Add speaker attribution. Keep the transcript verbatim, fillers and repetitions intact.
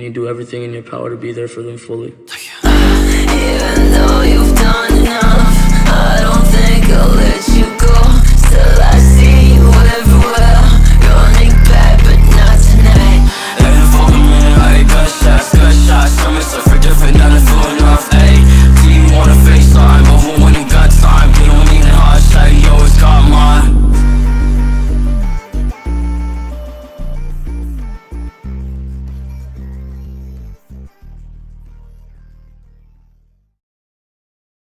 Speaker 1: you do everything in your power to be there for them fully.
Speaker 2: Even though you've done enough, I don't think I'll let you go. Still I see you everywhere.